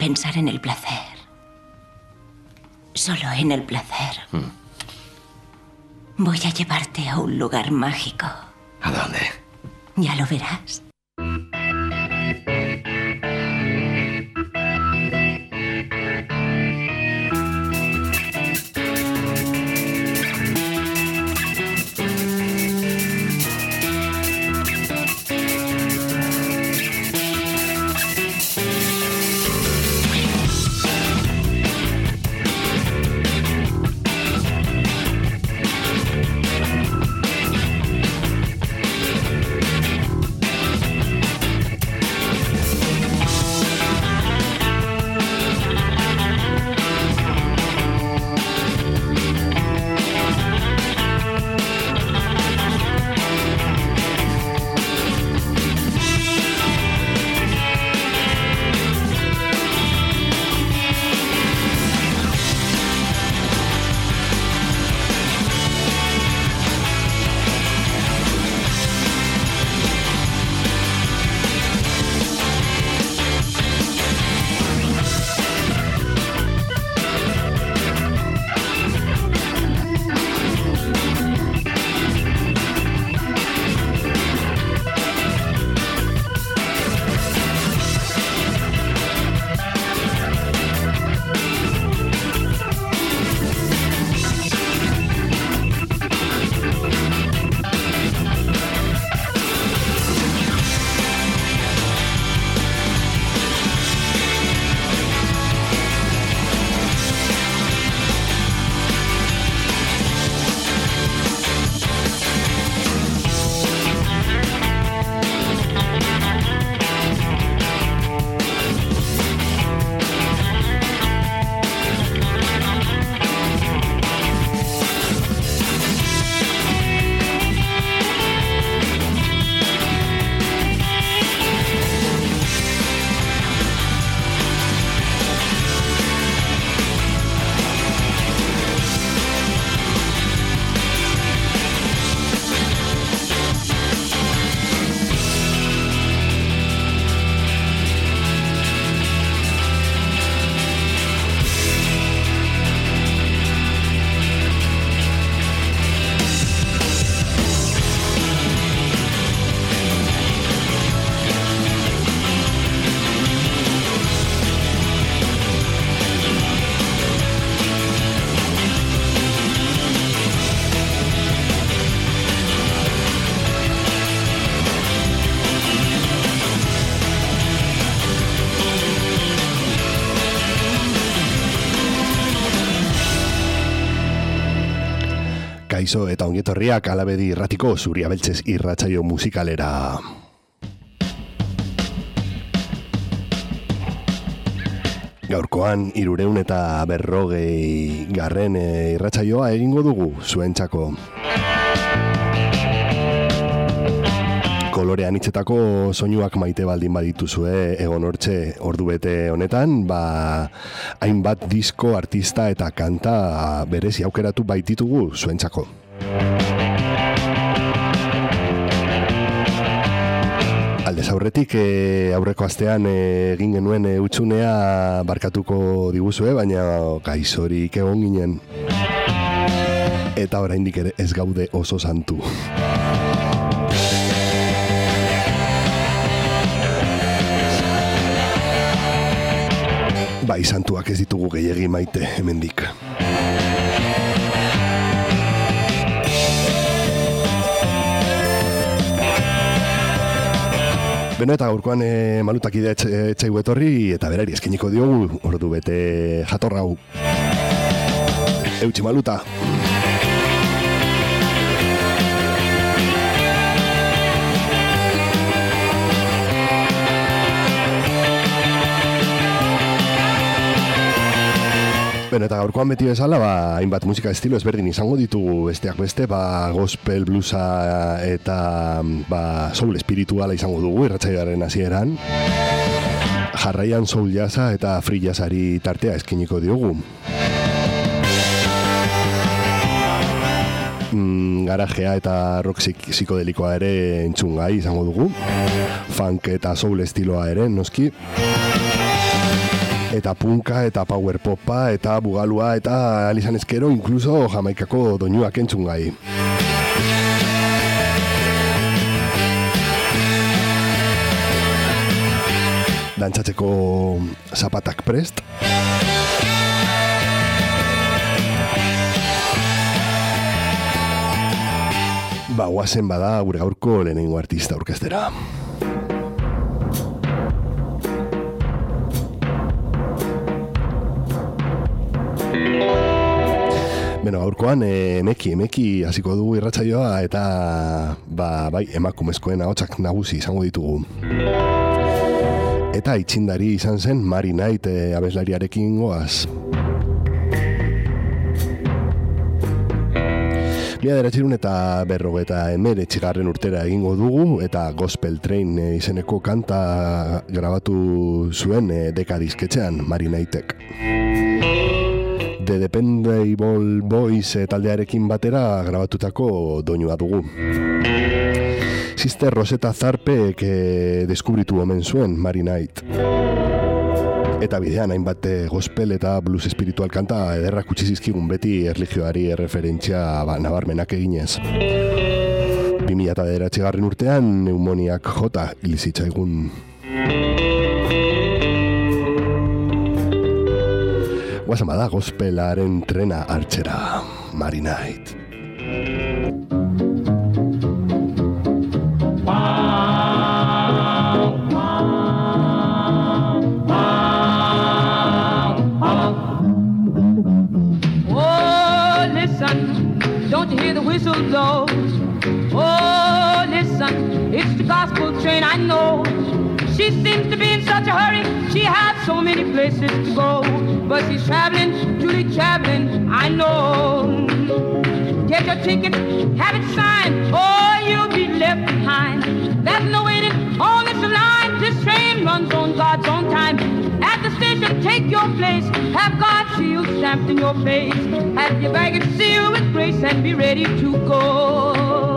pensar en el placer. Solo en el placer. Voy a llevarte a un lugar mágico. ¿A dónde? Ya lo verás. Kaixo eta ongietorriak Alabedi irratiko Zuria Beltzez irratsaio musikalera. Gaurkoan 340 garren irratsaioa egingo dugu zuentzako. Kolore anitzetako soinuak maite baldin badituzue egon hortxe ordubete honetan, hainbat disko, artista eta kanta berezi aukeratu baititugu zuentzako. Aldez aurretik aurreko astean egin genuen hutsunea barkatuko diguzue, baina gaixorik egon ginen. Eta oraindik ere ez gaude oso santu. Bai, santuak ez ditugu gehiegi maite hemendik. Beno, eta gaurkoan malutakide etxaigu etorri eta berari eskeniko diogu ordu bete jatorra hau. Eutsi maluta! Beno, eta gaurkoan beti bezala, hainbat musika estilo ezberdin izango ditugu besteak beste, gospel, bluesa eta soul espirituala izango dugu irratsaioaren hasieran. Jarraian soul jazza eta free jazzari tartea eskiniko diogu. Garajea eta rock psikodelikoa ere entzungai izango dugu. Funk eta soul estiloa ere, noski. eta punka, eta power popa, eta bugalua, eta alizan ezkero, inkluso Jamaikako doinuak entzun gai. Dantzatzeko zapatak prest. Guazen bada gure gaurko lehenengo artista orkestera. Gaurkoan emeki hasiko dugu irratsaioa eta bai emakumezkoen ahotsak nagusi izango ditugu. Eta itxindari izan zen Mari Knight abeslariarekin goaz. 1949 urtera egingo dugu eta Gospel Train izeneko kanta grabatu zuen Deka disketxean Mari Knightek. The Dependable Boys taldearekin batera grabatutako doinua dugu. Sister Rosetta Tharpek deskubritu omen zuen Mari Knight. Eta bidean hainbat gospel eta blues espiritual kanta ederrak utzi zizkigun beti erlijioari referentzia nabarmenak eginez. 2009 urtean neumoniak jota hil zitzaigun. Guazen bada gospelaren trena hartzera, Mari Knight. Don't you hear the whistle blow? Oh, listen, it's the gospel train, I know. She seems to be in such a hurry, she has so many places to go. But she's traveling, truly traveling, I know. Get your ticket, have it signed, or you'll be left behind. There's no waiting on this line, this train runs on God's own time. At the station, take your place, have God's seal stamped in your face. Have your baggage sealed with grace and be ready to go.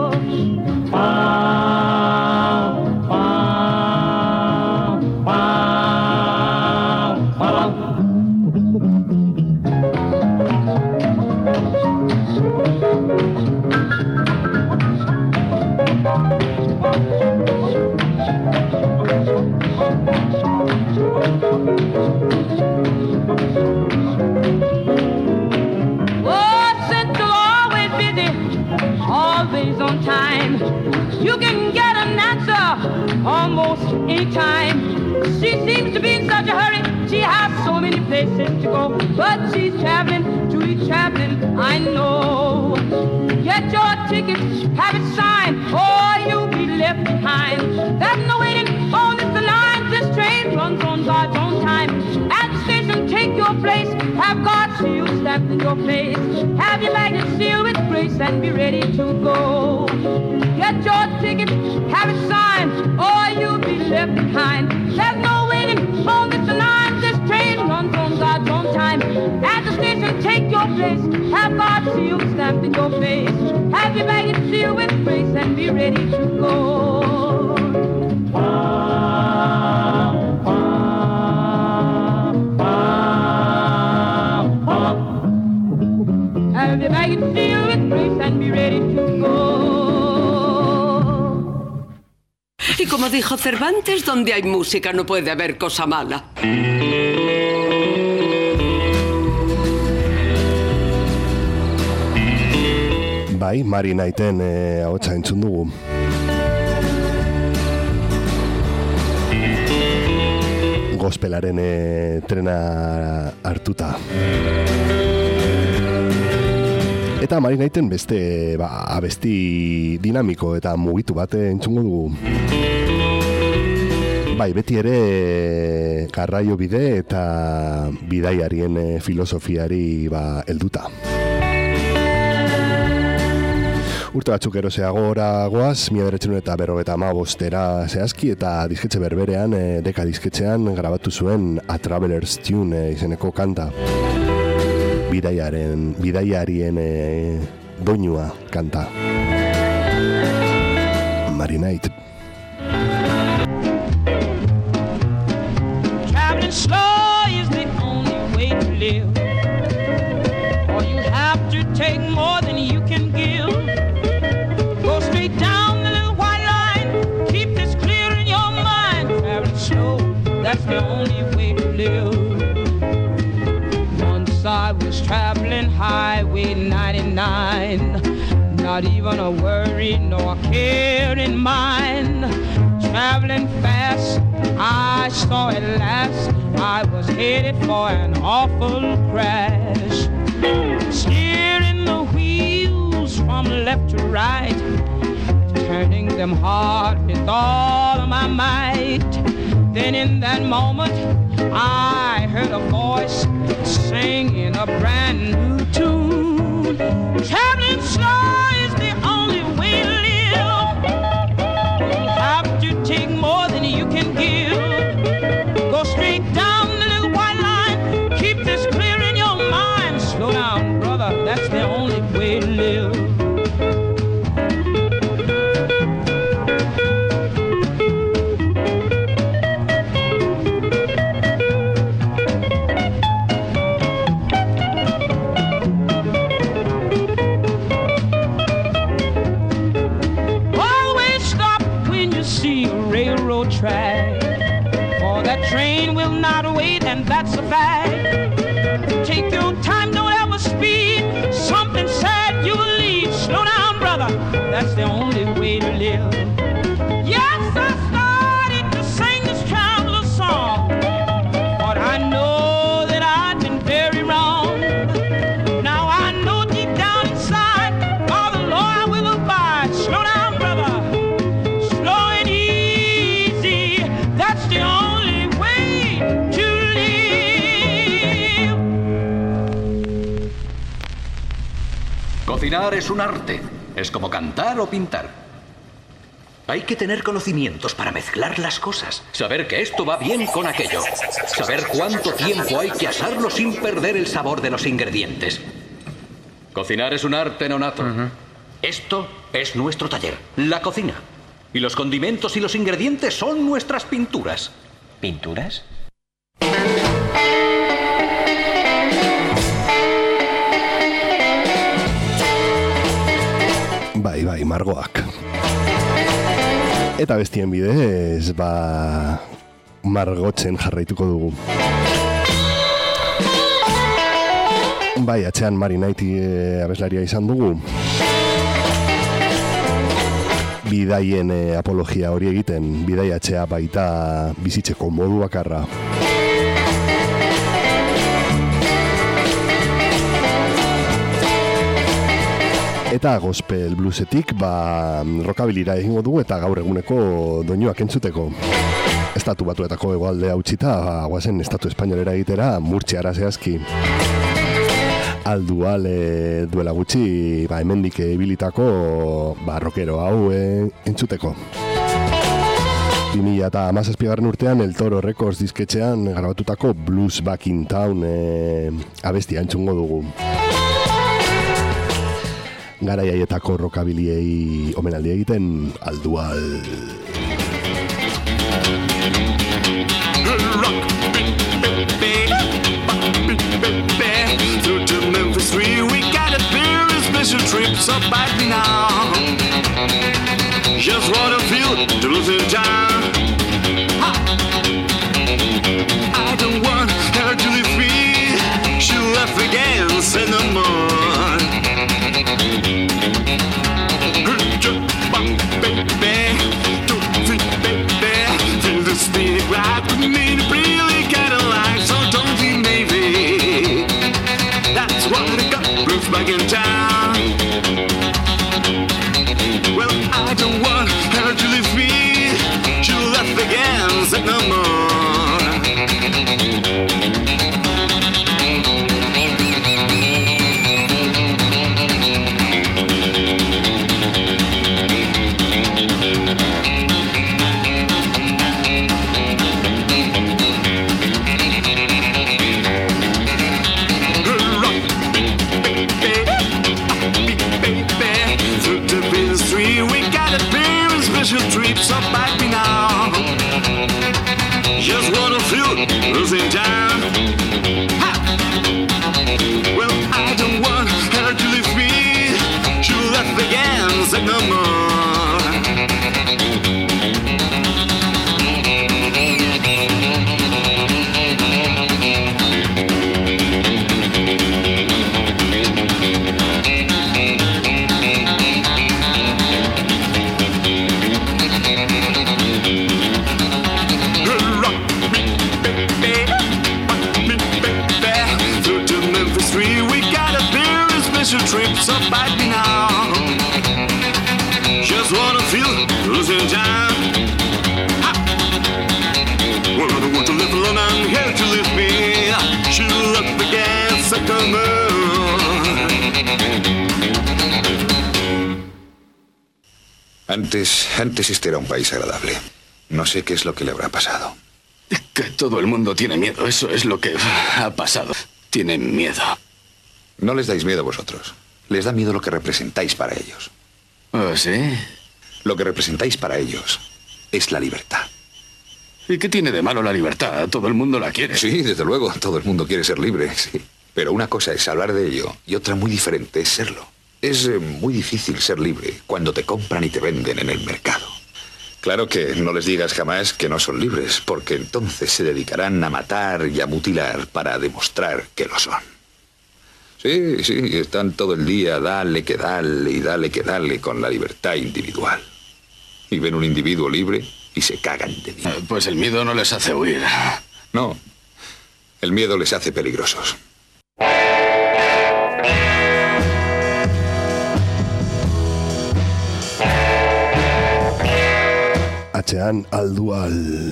Almost any time. She seems to be in such a hurry, she has so many places to go. But she's traveling, truly traveling, I know. Get your ticket, have it signed, or you'll be left behind. There's no waiting on this line, this train runs on God's own time. At the station, take your place, have God's seal stamped in your face. Have your baggage sealed with grace and be ready to go. Get your ticket, have it signed, or you'll be left behind. There's no waiting on this line, this train runs on God's own time. At the station, take your place, have God's seal stamped in your face. Have your baggage sealed with grace and be ready to go. Have your baggage sealed with grace and be ready to go. Y como dijo Cervantes, donde hay música no puede haber cosa mala. Bai, Mari Knighten ahotsa entzun dugu. Gospelaren trena hartuta. Eta Mari Knighten beste abesti dinamiko eta mugitu bat entzungo dugu. Bai, beti ere garraio bide eta bidaiarien filosofiari helduta. Urte batzuk eroseagora goaz, 1995 zehazki eta disketxe berberean, Deka disketxean grabatu zuen A Traveler's Tune izeneko kanta. Bidaiarien doinua kanta. Mari Knight. Traveling slow is the that's the only way to live. Once I was traveling Highway 99, not even a worry nor a care in mind. Traveling fast, I saw at last I was headed for an awful crash. Steering the wheels from left to right, turning them hard with all of my might. Then in that moment, I heard a voice singing a brand new tune. Traveling slow is the only way to live. You have to take more than you can give. Go straight down the little white line. Keep this clear in your mind. Slow down, brother, that's the only way to live. Track, for that train will not wait, and that's a fact. Take your time, don't ever speed. Something sad you will leave. Slow down, brother, that's the only way to live. Yes, I started to sing this traveler song, but I know that I've been very wrong. Now I know deep down inside, by the law I will abide. Slow down, brother. Cocinar es un arte, es como cantar o pintar. Hay que tener conocimientos para mezclar las cosas, saber que esto va bien con aquello, saber cuánto tiempo hay que asarlo sin perder el sabor de los ingredientes. Cocinar es un arte, Nonato. Esto es nuestro taller, la cocina. Y los condimentos y los ingredientes son nuestras pinturas. ¿Pinturas? Bai, margoak. Eta bestien bidez, margotzen jarraituko dugu. Bai, atzean Mari Naiti abeslaria izan dugu. Bidaien apologia hori egiten, bidaiatzea baita bizitzeko modu bakarra. Eta gospel bluesetik rockabilira egingo dugu eta gaur eguneko doinuak entzuteko. Estatu Batuetako hegoaldea utzita, guazen estatu espainolera egitera Murtziara zehazki. Aldual duela gutxi hemendik ibilitako rockero hau entzuteko. 2017 urtean El Toro Records disketxean grabatutako Blues Back in Town abestia entzungo dugu. Garai haietako rockabiliei omenaldi egiten Aldual. To Memphis 3 we got a very special trip, so bite me now. Just what I feel to lose in time. I don't want her to leave me. She left again, say no more. Baby, 2, 3, baby, till the speed right with me to really get alive, so don't be maybe. That's what I got, Blues Back in Town. Well, I don't want her to leave me. She left again, said no more. So bite me now. Just wanna feel losing time. Ha! Well, I don't want her to leave me. She left again, said no more. Antes este era un país agradable. No sé qué es lo que le habrá pasado. Que todo el mundo tiene miedo. Eso es lo que ha pasado. Tienen miedo. No les dais miedo a vosotros. Les da miedo lo que representáis para ellos. ¿Oh, sí? Lo que representáis para ellos es la libertad. ¿Y qué tiene de malo la libertad? Todo el mundo la quiere. Sí, desde luego. Todo el mundo quiere ser libre, sí. Pero una cosa es hablar de ello y otra muy diferente es serlo. Es muy difícil ser libre cuando te compran y te venden en el mercado. Claro que no les digas jamás que no son libres, porque entonces se dedicarán a matar y a mutilar para demostrar que lo son. Sí, están todo el día dale que dale y dale que dale con la libertad individual. Y ven un individuo libre y se cagan de miedo. Pues el miedo no les hace huir. No, el miedo les hace peligrosos. Atzean aldual.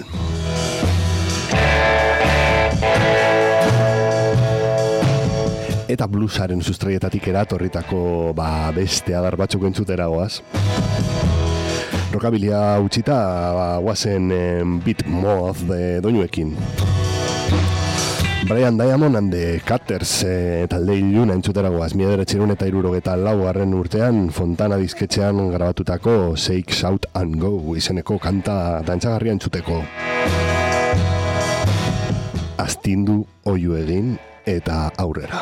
Eta bluesaren sustraietatik eratorritako beste adar batzuk entzutera goaz. Rockabilia utzita guazen Beat Moth doinuekin. Brian Diamond and the Cutters talde iluna entzutera goaz. 1974 urtean Fontana disketxean grabatutako Shake, Shout and Go izeneko kanta dantzagarria entzuteko. Astindu oihu egin eta aurrera.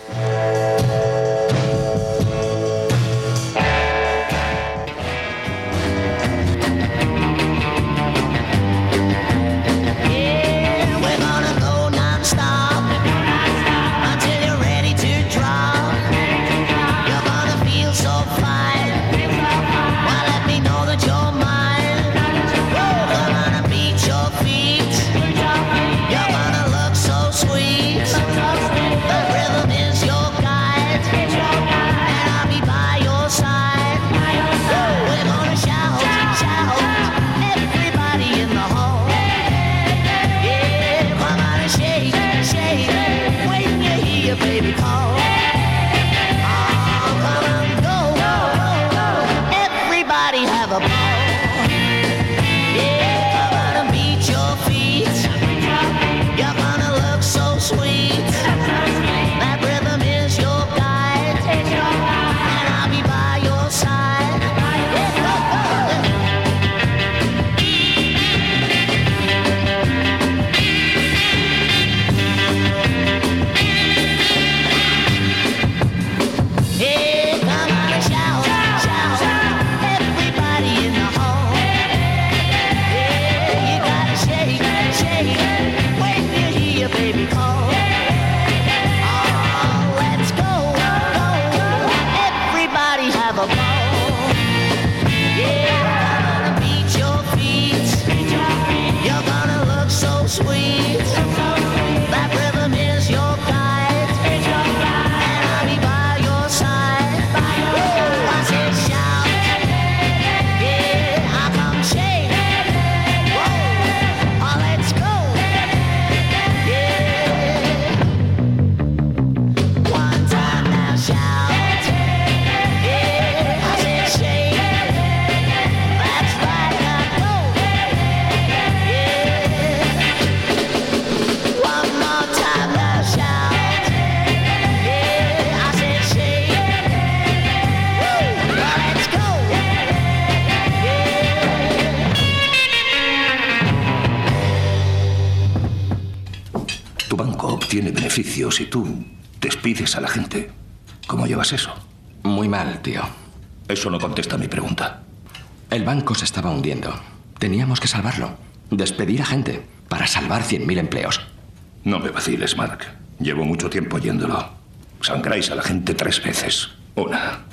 Tiene beneficios y tú despides a la gente. ¿Cómo llevas eso? Muy mal, tío. Eso no contesta a mi pregunta. El banco se estaba hundiendo. Teníamos que salvarlo. Despedir a gente para salvar 100.000 empleos. No me vaciles, Mark. Llevo mucho tiempo oyéndolo. Sangráis a la gente 3 veces. 1.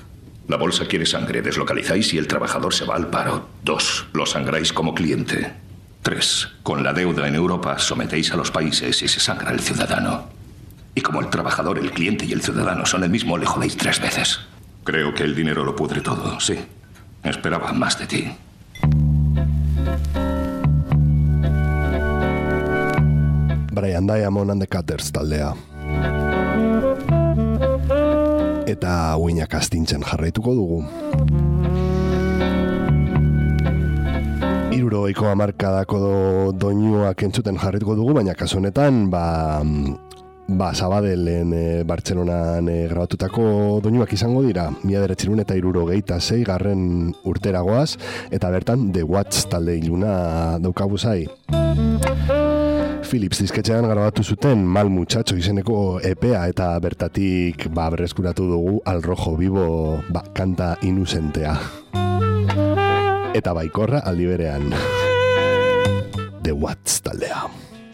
La bolsa quiere sangre, deslocalizáis y el trabajador se va al paro. 2. Lo sangráis como cliente. 3. Con la deuda en Europa sometéis a los países y se sangra el ciudadano. Y como el trabajador, el cliente y el ciudadano son el mismo, le jodéis 3 veces. Creo que el dinero lo pudre todo, sí. Esperaba más de ti. Brian Diamond and the Cutters taldea. Eta uinak astintzen jarraituko dugu. Hirurogeiko hamarkadako doinuak entzuten jarrituko dugu, baina kasu honetan, Sabadellen Bartzelonan grabatutako doinuak izango dira, 1976 garren urteragoaz, eta bertan The Watts talde iluna daukagu zai. Philips disketxean grabatu zuten Mal Muchacho izeneko EPA eta bertatik berreskuratu dugu Al Rojo Vivo kanta inusentea. Eta baikorra aldi berean. The Watts taldea.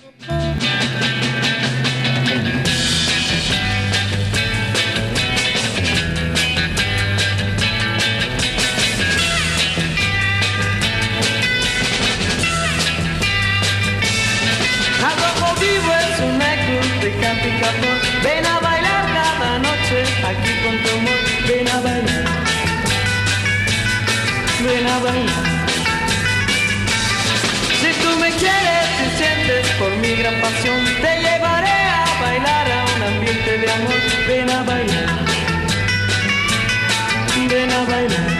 Ven a bailar cada noche aquí con tu amor. Ven a bailar, ven a bailar. Si tú me quieres y sientes por mi gran pasión, te llevaré a bailar a un ambiente de amor. Ven a bailar, ven a bailar.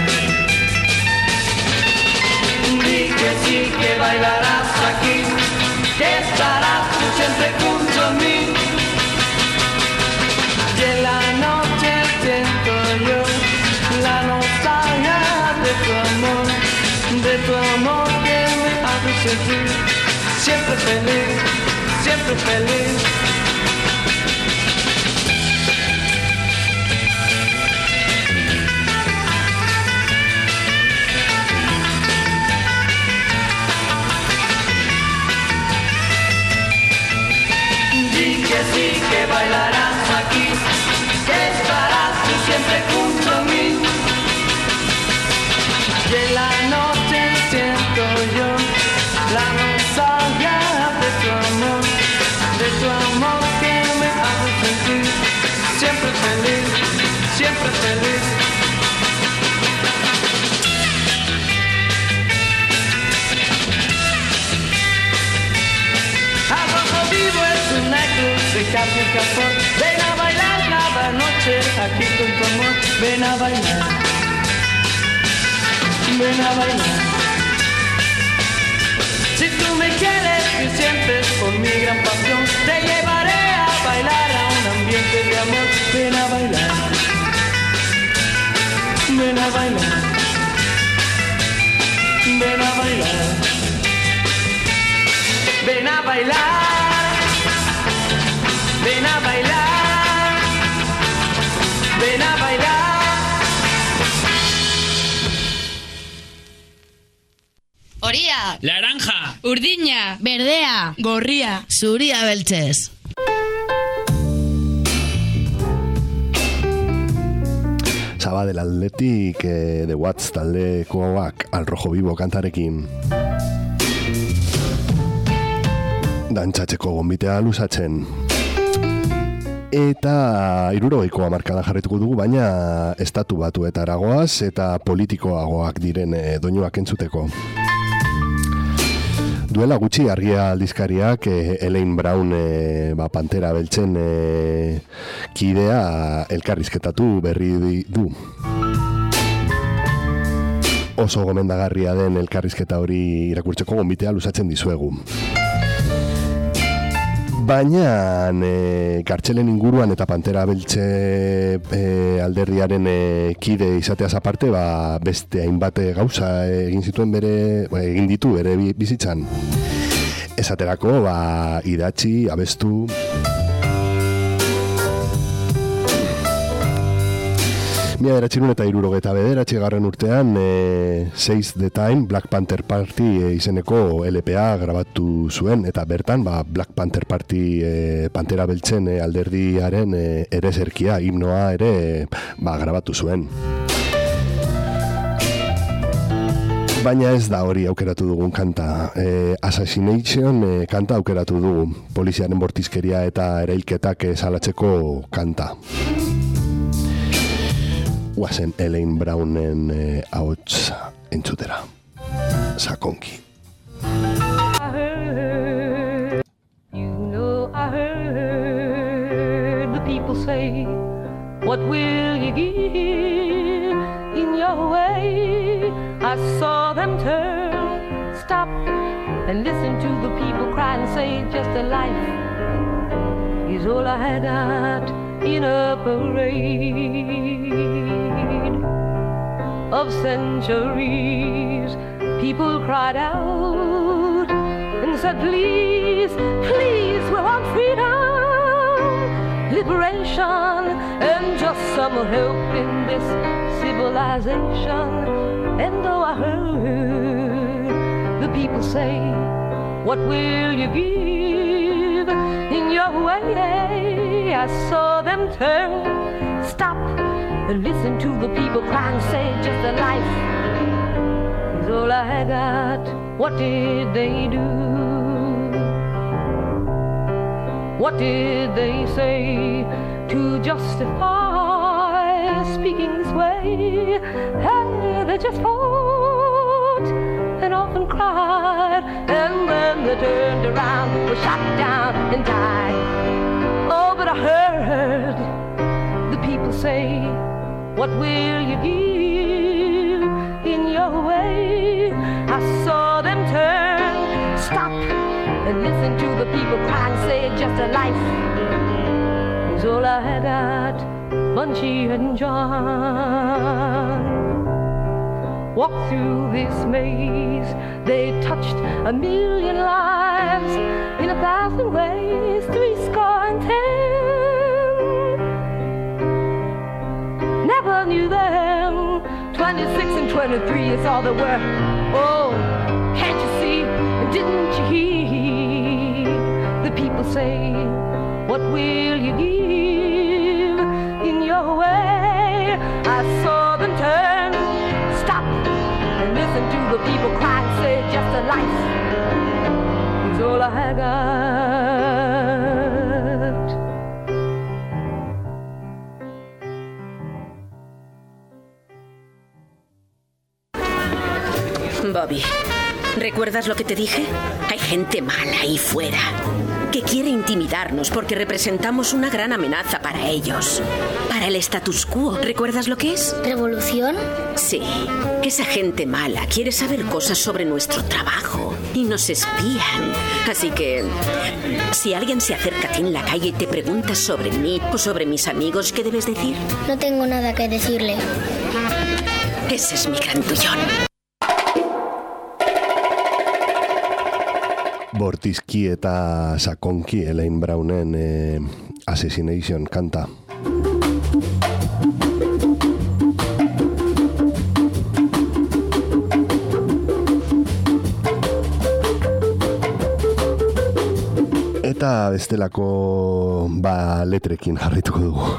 Di que sí que bailarás aquí, que estarás tú siempre junto a mí. Y en la noche siento yo la nostalgia de tu amor que me hace sentir siempre feliz, siempre feliz. Di que sí que bailarás aquí, que estarás tú siempre junto a mí. Y en la noche siento yo la nostalgia de tu amor que me hace sentir siempre feliz, siempre feliz. Al Rojo Vivo es una cruz de carne y calzón. Ven a bailar cada noche aquí con tu amor. Ven a bailar, ven a bailar. Si tú me quieres y sientes por mi gran pasión, te llevaré a bailar a un ambiente de amor. Ven a bailar, ven a bailar, ven a bailar. Ven a bailar, ven a bailar, ven a bailar. Horia, laranja, urdina, berdea, gorria, zuria beltzez. Sabadell aldetik The Watts taldekoak Al Rojo Vivo kantarekin. Dantzatzeko gonbitea luzatzen. Eta 60ko hamarkadan jarrituko dugu, baina estatu batuetara goaz eta politikoagoak diren doinuak entzuteko. Duela gutxi argia aldizkariak Elaine Brown Pantera Beltzen kidea elkarrizketatu berri du. Oso gomendagarria den elkarrizketa hori irakurtzeko gonbitea luzatzen dizuegu. Baina kartxelen inguruan eta Pantera Beltze alderdiaren kide izateaz aparte, beste hainbat gauza egin ditu bere bizitzan. Esaterako, idatzi, abestu. Mila beratxirun eta 1979 garren urtean Seize the Time Black Panther Party izeneko LPA grabatu zuen, eta bertan Black Panther Party Pantera Beltzen alderdiaren ereserkia, himnoa ere grabatu zuen. Baina ez da hori aukeratu dugun kanta. Assassination kanta aukeratu dugu, poliziaren bortizkeria eta erailketak salatzeko kanta. Guazen Elaine Brownen ahots entzutera. Sakonki. I heard the people say, what will you give in your way? I saw them turn, start and listen to the people cry and say just a life is all I had got in a parade of centuries. People cried out and said, please, please, we want freedom, liberation, and just some help in this civilization. And though I heard the people say, what will you give in your way? I saw them turn, stop, and listen to the people cry and say, just a life is all I had got. What did they do? What did they say to justify speaking this way? Hey, they just fought and often cried, and then they turned around, were shot down and died. Oh, but I heard the people say, what will you give in your way? I saw them turn, stop, and listen to the people cry and say, just a life is all I had got. Bunchy and John walked through this maze. They touched 1,000,000 lives in 1,000 ways, 70. Never knew them. 26 and 23 is all there were. Oh, can't you see? Didn't you hear the people say, what will you give in your way? I saw them turn, stop, and listen to the people cry and say, just a life is all I had got. Bobby, ¿recuerdas lo que te dije? Hay gente mala ahí fuera que quiere intimidarnos porque representamos una gran amenaza para ellos, para el status quo. ¿Recuerdas lo que es? ¿Revolución? Sí, esa gente mala quiere saber cosas sobre nuestro trabajo y nos espían. Así que, si alguien se acerca a ti en la calle y te pregunta sobre mí o sobre mis amigos, ¿qué debes decir? No tengo nada que decirle. Ese es mi grandullón. Bortizki eta sakonki Elaine Brownen Assassination kanta. Eta bestelako letrekin jarrituko dugu.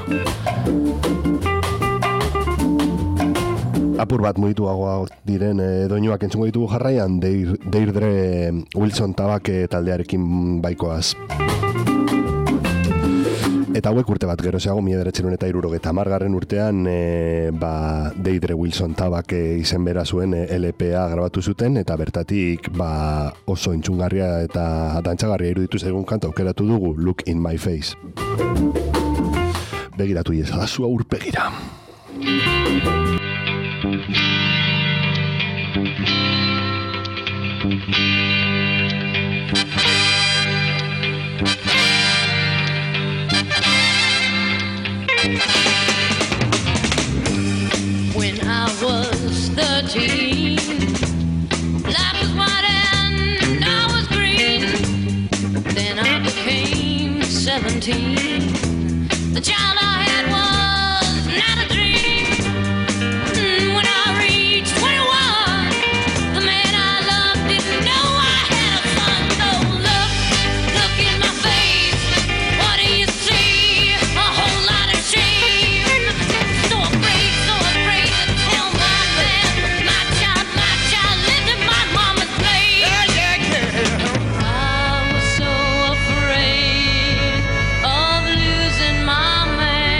Apur bat mugituagoa diren doinuak entzungo ditugu jarraian, Deirdre Wilson Tabake taldearekin baikoaz. Eta hauek urte bat gerozeago, 1970 urtean, Deirdre Wilson Tabake izen bera zuen LPA grabatu zuten, eta bertatik oso entzungarria eta dantzagarria iruditu zaigun kanta aukeratu dugu, Look in My Face. Begiratu iezadazu aurpegira. When I was 13, life was white and I was green. Then I became 17. The child I had was not a dream. When I reached 21, the man I loved didn't know I had a son. Oh, look in my face. What do you see? A whole lot of shame. So afraid to tell my man. My child lived in my mama's place. I was so afraid of losing my man.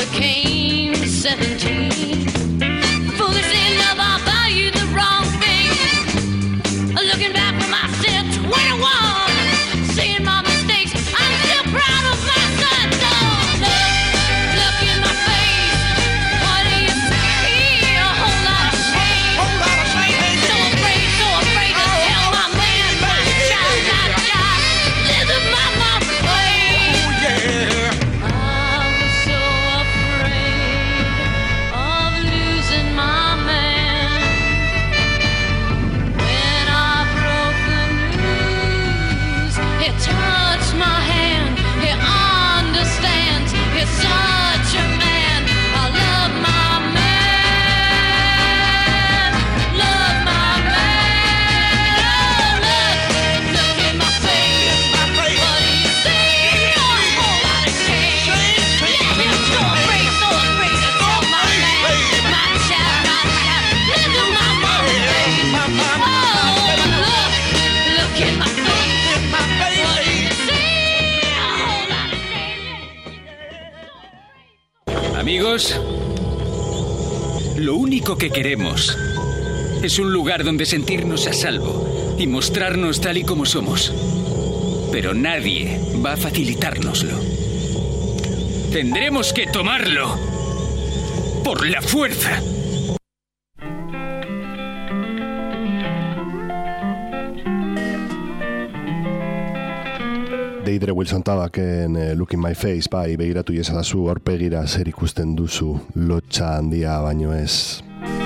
became 17. Foolish in love, I valued the wrong thing. Looking back from my steps, 21, seeing my mistakes, I'm still proud of my son. So look in my face. What do you see? A whole lot of shame. So afraid to tell my man, my child, live in my mom's way. I was so afraid of losing my man. When I broke the news, he touched my hand. He understands. He's such a man. I love my man. Love my man. Oh, look in my face. What do you see? A whole lot of shame. Yeah, I'm so afraid to tell my man, my child, live in my mom's way. Oh, look in my face. What do you see? A whole lot of shame. Amigos, lo único que queremos es un lugar donde sentirnos a salvo y mostrarnos tal y como somos. Pero nadie va a facilitárnoslo. Tendremos que tomarlo por la fuerza. Deidre Wilson Tabaken Look in My Face, bai, begiratu iezadazu aurpegira zer ikusten duzu, lotxa handia baino ez.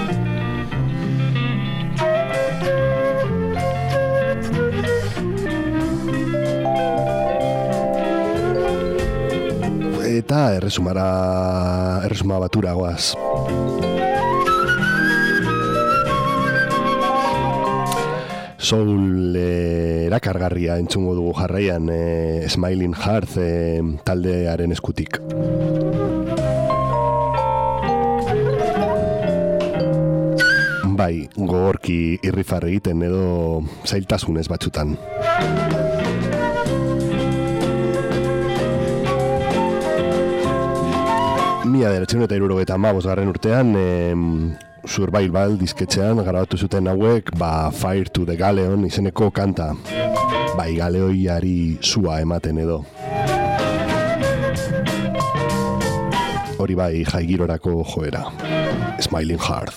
Eta erresuma batura goaz. Soul erakargarria entzungo dugu jarraian, Smiling Heart taldearen eskutik. Bai, gogorki irrifar egiten edo zailtasunez batzutan. Mila 1975 urtean, Survival disketxean grabatu zuten hauek, Fire to the Galeon izeneko kanta. Bai, galeoiari sua ematen edo. Hori bai, jaigirorako joera. Smiling Heart.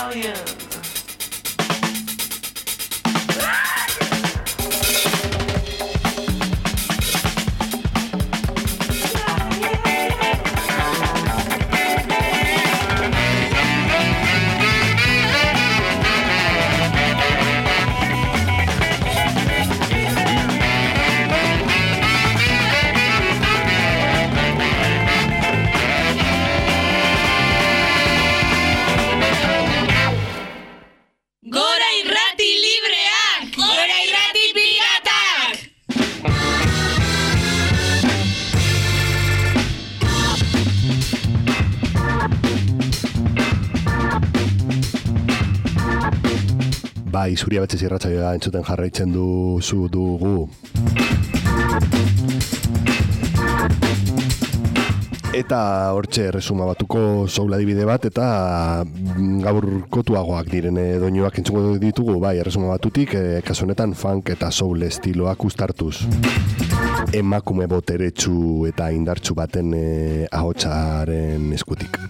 stallion. Bai, Zuria Betxez irratsaioa entzuten jarraitzen dugu. Eta hortxe resuma batuko soul adibide bat, eta gaurkotuagoak diren doinuak entzungo ditugu, bai, resuma batutik, kasu honetan funk eta soul estiloak uztartuz. Emakume boteretsu eta indartsu baten ahotsaren eskutik.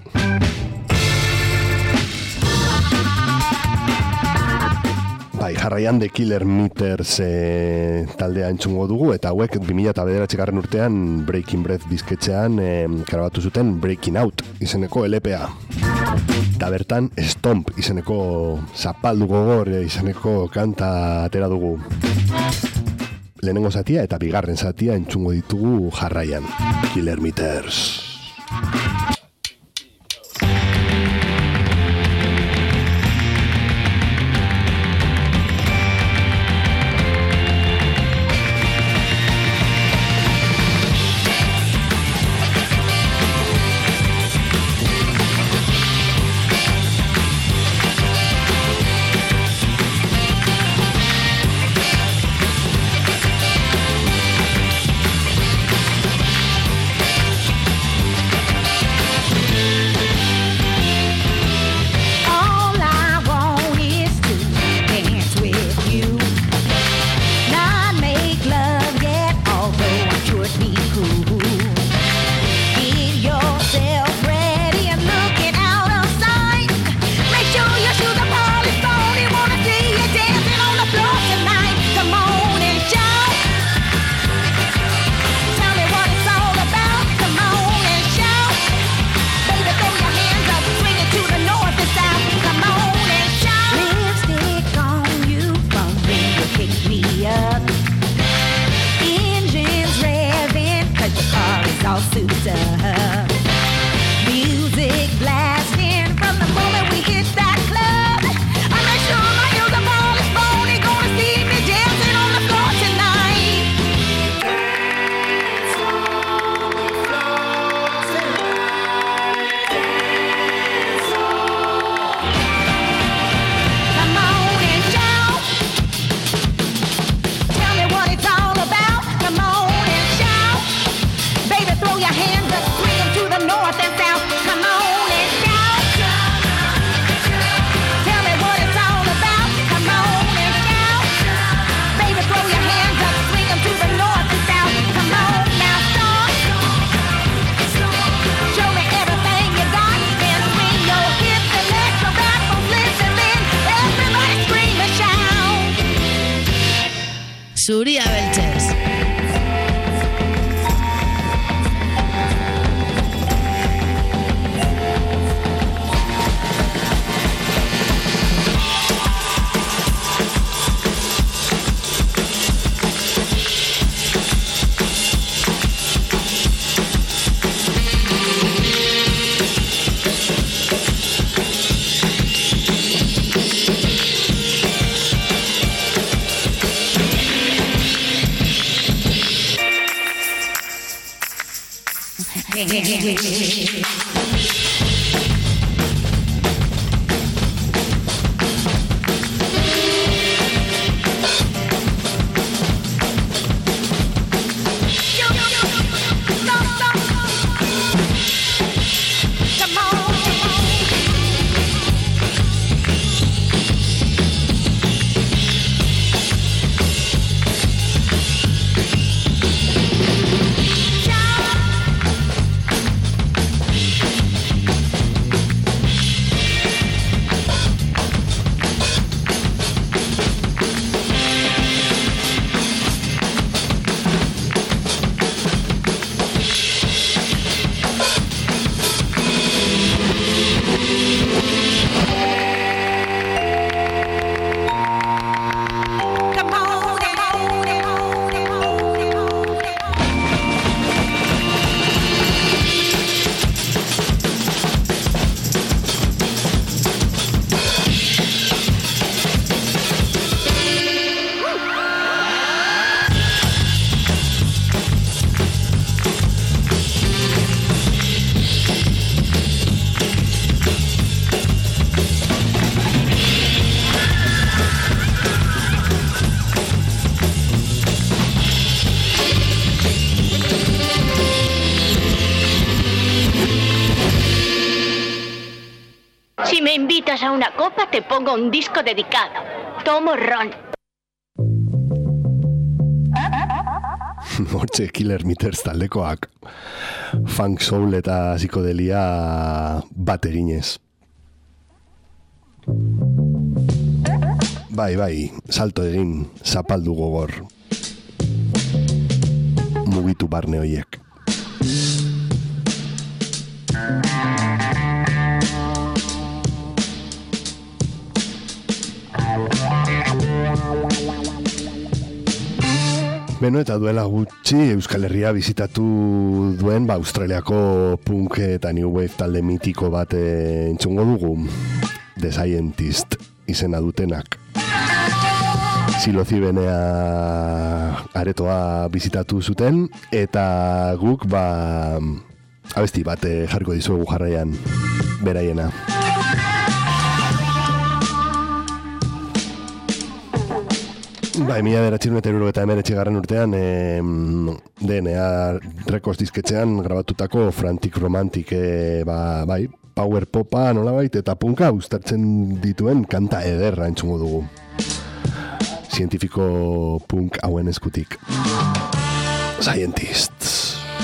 Bai, jarraian The Killer Meters taldea entzungo dugu, eta hauek 2009 urtean Breaking Breath disketxean grabatu zuten Breaking Out izeneko LPA. Eta bertan Stomp izeneko zapaldu gogor izeneko kanta atera dugu. Lehenengo zatia eta bigarren zatia entzungo ditugu jarraian. Killer Meters. Zuria Beltzez. me invitas a una copa, te pongo un disco dedicado. Tomo ron. Hortxe Killer Meters taldekoak funk soul eta psikodelia bat eginez. Bai, salto egin, zapaldu gogor. Mugitu barne hoiek. Beno, eta duela gutxi Euskal Herria bizitatu duen Australiako punk eta new wave talde mitiko bat entzungo dugu. The Scientist izena dutenak. Psilocibenea aretoa bizitatu zuten eta guk abesti bat jarriko dizuegu jarraian beraiena. Mila bederatziehun eta hemeretzigarren urtean DNA Records disketxean grabatutako Frantic Romantic power popa nolabait eta punka uztartzen dituen kanta ederra entzungo dugu. Zientifiko punk hauen eskutik. Scientists.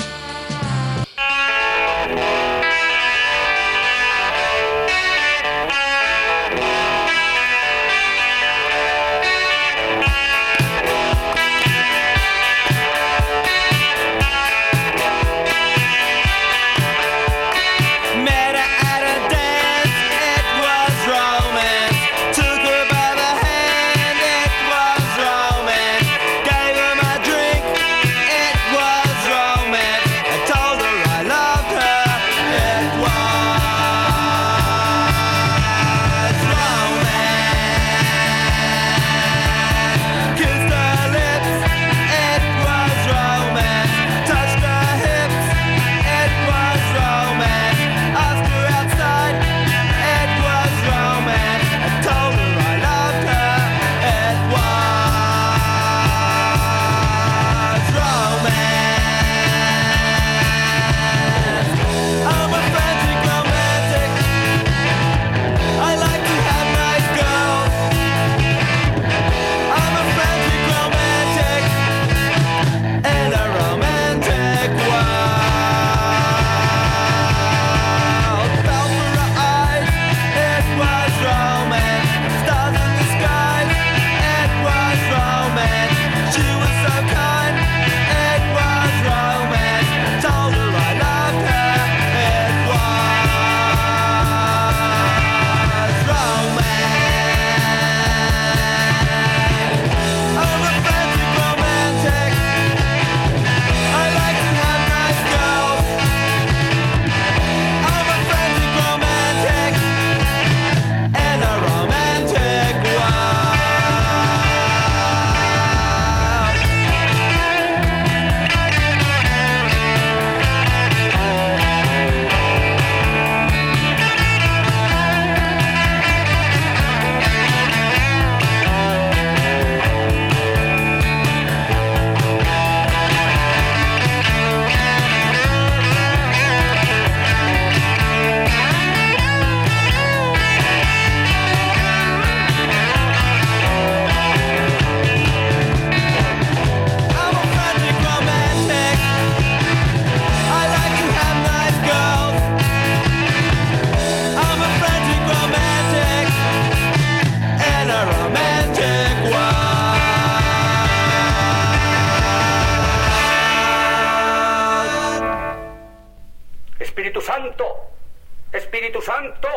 Espíritu Santo,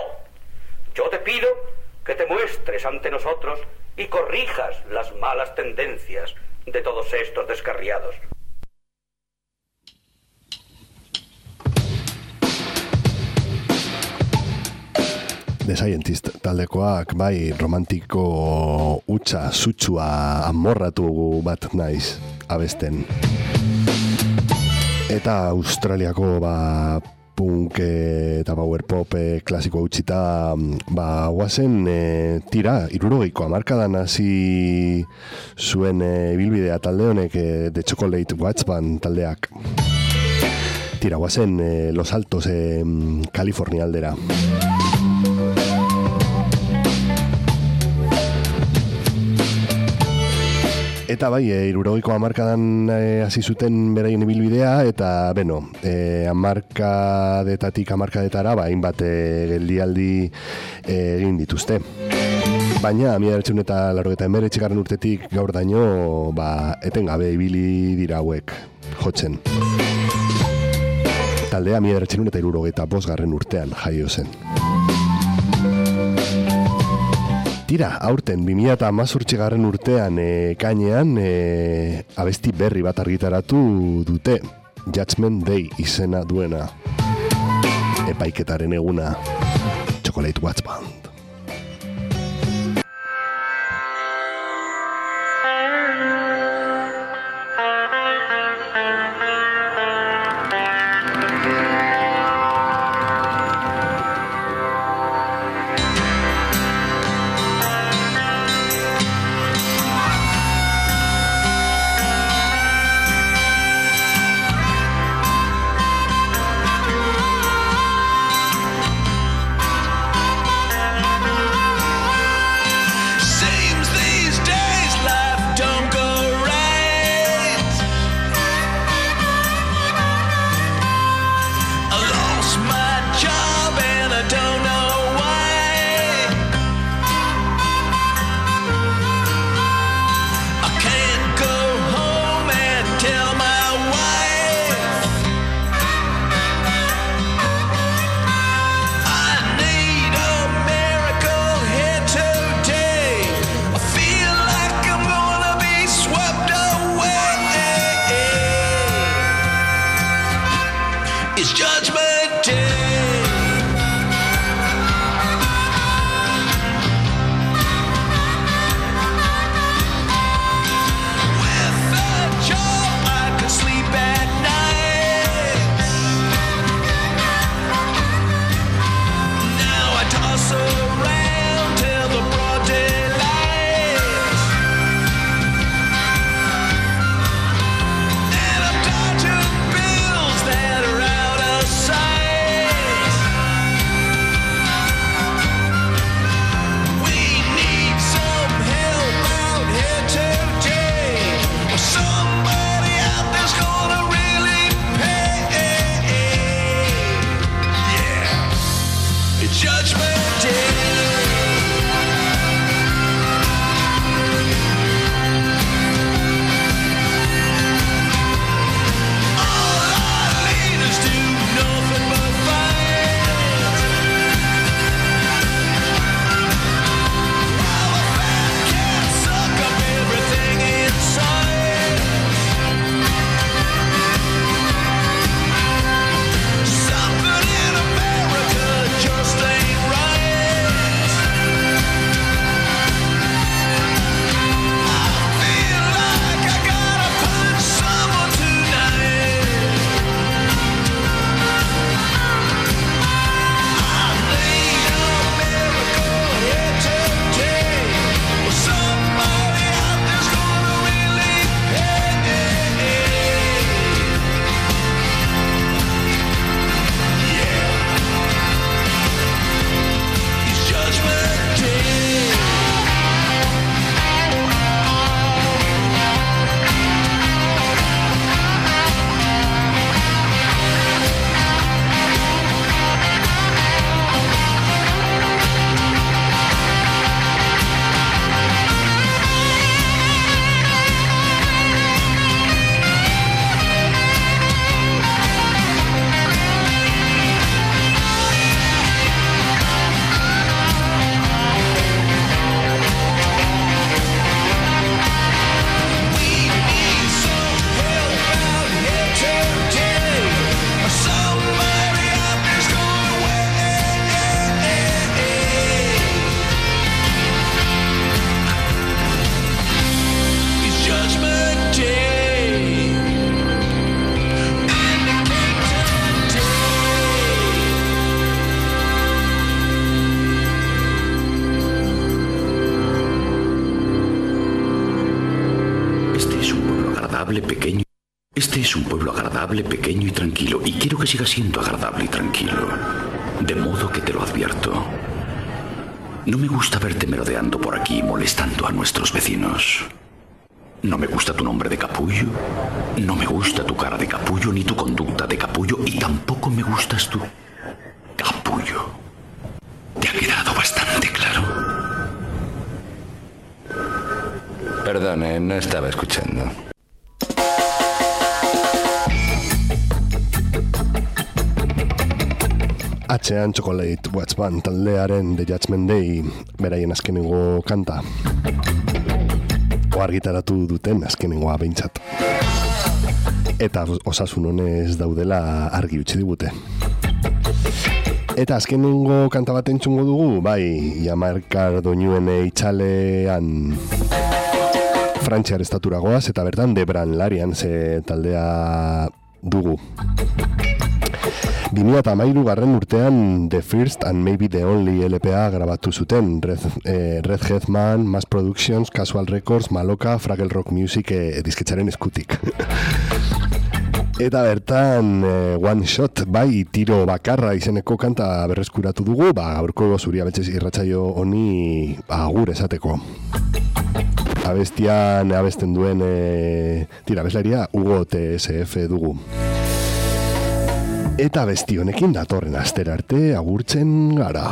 yo te pido que te muestres ante nosotros y corrijas las malas tendencias de todos estos descarriados. The Scientist taldekoak romantiko hutsa, sutsua, amorratu bat naiz abesten. Eta Australiako punk eta power pop klasiko utzita guazen tira 60ko hamarkadan hasi zuen ibilbidea talde honek The Chocolate Watch Band taldeak. Tira guazen Los Altos Kalifornia aldera. Eta bai, 60ko hamarkadan hasi zuten beraien ibilbidea, eta, beno, hamarkadetatik hamarkadetara, hainbat geldialdi egin dituzte. Baina, 1989 urtetik gaur daño, etengabe ibili dira hauek jotzen. Taldea 1975 urtean jaio zen. Tira, aurten 2018 urtean ekainean abesti berri bat argitaratu dute, Judgment Day izena duena, epaiketaren eguna, Chocolate Watch Band. pequeño. Este es un pueblo agradable, pequeño y tranquilo, y quiero que siga siendo agradable y tranquilo. De modo que te lo advierto. No me gusta verte merodeando por aquí molestando a nuestros vecinos. No me gusta tu nombre de capullo, no me gusta tu cara de capullo, ni tu conducta de capullo, y tampoco me gustas tú. Capullo. ¿Te ha quedado bastante claro? Perdone, no estaba escuchando. Atzean Chocolate Watch Band taldearen The Judgment Day beraien azkenengo kanta. Argitaratu duten azkenengoa behintzat. Eta osasun honez daudela argi utzi digute. Eta azkenengo kanta bat entzungo dugu, bai, Jamarkar doinuen itxalean Frantziar estatura goaz, eta bertan Debran Larian ze taldea dugu. 2013 garren urtean The First and Maybe the Only LPA grabatu zuten Red Headman, Mass Productions, Casual Records, Maloka, Fraggle Rock Music disketxaren eskutik. Eta bertan One Shot, bai, tiro bakarra izeneko kanta berreskuratu dugu, gaurko Zuria Beltzez irratsaio honi agur esateko. Abestian abesten duen abeslaria Hugo TSF dugu. Eta abesti honekin datorren astera arte agurtzen gara.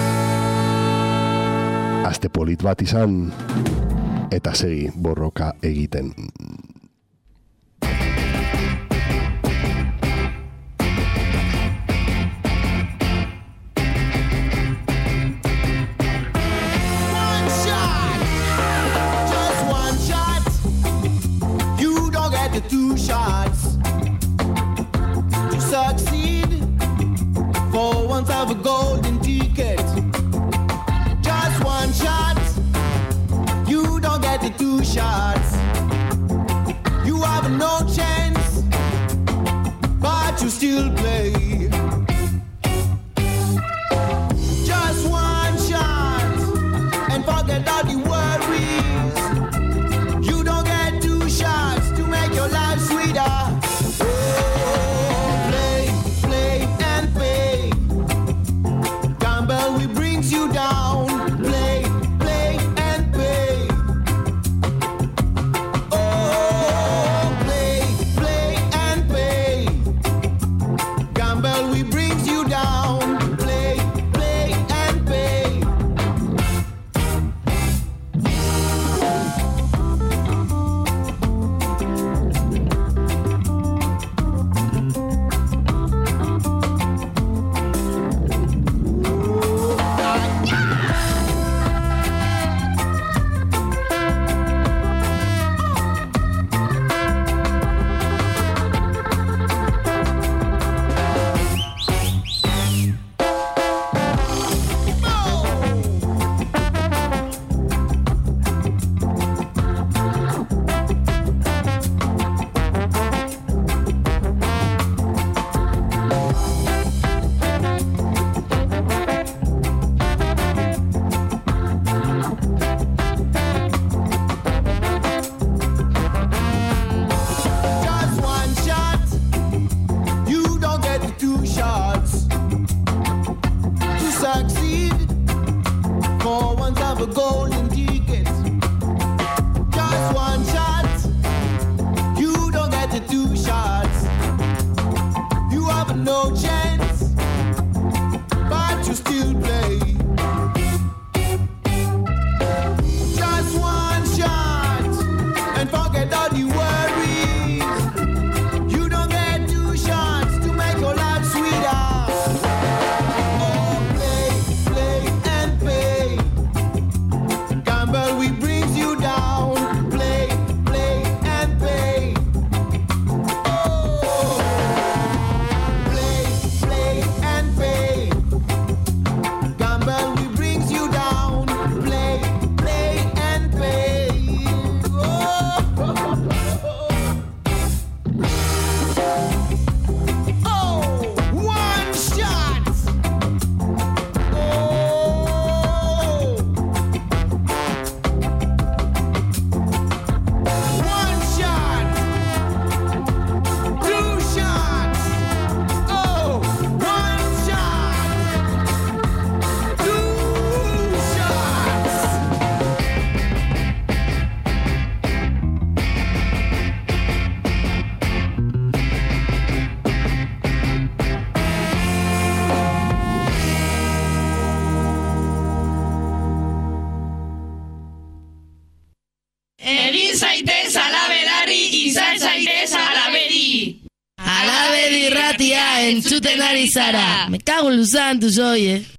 Aste polit bat izan eta segi borroka egiten. Two shots to succeed. For once have a golden ticket. Just one shot. You don't get the two shots. You have no chance, but you still play. Just one shot and forget all the worries. You don't get two shots to make your life sweeter. Oh, play, play and pay. Gamble, we brings you down. Play, play and pay. Oh, play, play and pay. Gamble, we brings you down. Play, play and pay. entzuten ari zara. Me cago en los santos, oye.